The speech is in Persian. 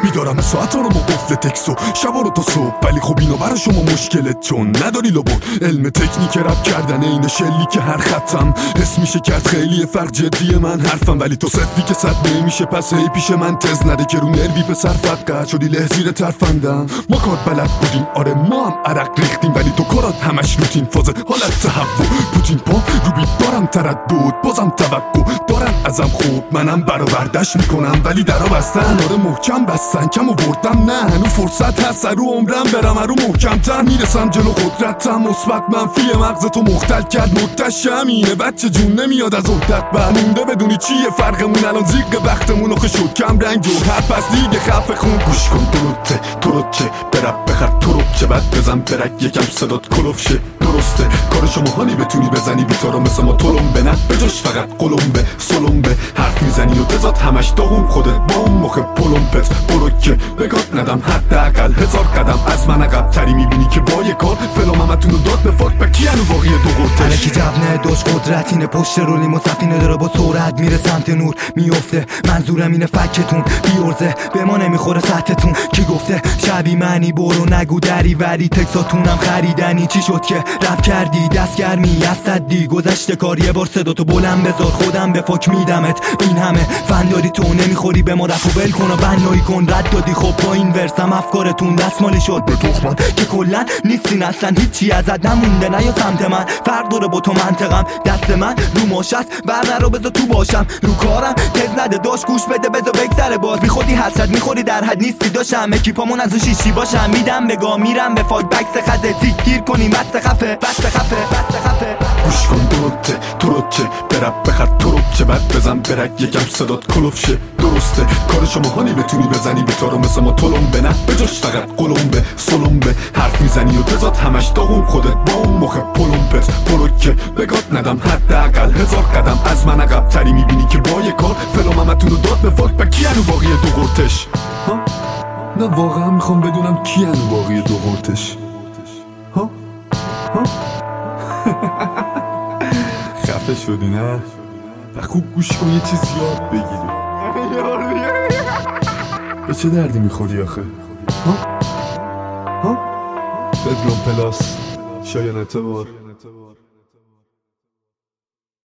بیدارم ساعت رو با قفل تکسو شبا رو تا صبح، ولی خب اینو برای شما مشکلت چون نداری لبون. علم تکنیک رپ کردن این شلی که هر خطم حس میشه کرد خیلی فرق جدی من حرفم، ولی تو صدی که صد نمیشه پس هی پیش من تز نده که رو نروی پسر فقط شدی لحظیر ترفندم. ما کار بلد بودیم آره ما هم عرق ریختیم، ولی تو کارات همش روتین فاز حالت تهوع پوتین پا رو بیت دارم تردد بازم توقع دارن ازم خوب منم برآوردش میکنم، ولی درا بستن آره محکم بستن کم آوردم نه هنو فرصت هست رو عمرم برم رو محکم‌تر میرسم جلو قدرتم مثبت منفی مغز تو مختل کرد مدتش همینه بچه جون نمیاد از عهدت برمونده بدونی چیه فرقمون الان زیق وقتمون آخه شد کم رنگ و هر پس دیگه خفه خون گوش کن تو رو چه برب بخر تو رو چه بد بزن برک یکم صدات کلوف شه درسته کار شما هانی بتونی بزنی بیتارو مثل ما تلمبه نه بجاش فقط قلمبه سلمبه حرف میزنی و تزاد همش داغون خودت با اون مخ پلمپت برو که بگات ندم حداقل 1000 قدم از من عقب تری میبینی که با یه کار فلاممتونو داد به فاک بکی هنو باقی دو قرتش هرکی جبنه داشت قدرت اینه پشت رولیم و سفینه داره با سرعت میره سمت نور میفته منظورم اینه فکتون بیورزه به ما نمیخوره سطحتون کی گفته شبی منی برو نگو دری وری تکساتونم خریدنی چی شد که رپ کردی دستگرمی از صدی گذشته کار یه بار صداتو بلند بذار خودم به فاک میدمت این همه فن داری تو نمیخوری به ما رفو ول کن و بنایی کن رد دادی خب با این ورسم افکارتون دستمالی شد به تخمم که کلن نیستین اصلا هیچی ازت نمونده نه یا سمت من فرق داره با تو منطقم دست من رو ماشست ورنه رو بذار تو باشم رو کارم تز نده داشت گوش بده بذار بگذره باز بی خودی حسرت میخوری در حد نیستی داشتم اکیپامون از اون شیشی باشم میدم بگاه میرم به فاک بکس خزه تیک گیر کنیم بست خفه گوش کن تو رو چه برب بخر تو رو چه بد بزن برک یکم صدات کلوف شه درسته کار شما هانی بتونی بزنی بیتارو مثل ما تلمبه نه بجاش فقط قلمبه سلمبه حرف میزنی و تزاد همش داغون خودت با اون مخ پلمپت برو که بگات ندم حداقل 1000 قدم از من عقب تری میبینی که با یه کار فلاممتونو داد به فاک بکی هنو باقی دو قرتش نه واقعا میخوام بدونم کی هنو باقی دو قرتش خفه شدی نه؟ و خوب گوش کن یه چیز یاد بگیری به چه دردی میخوری آخه؟ بدرون پلاس شایان اعتبار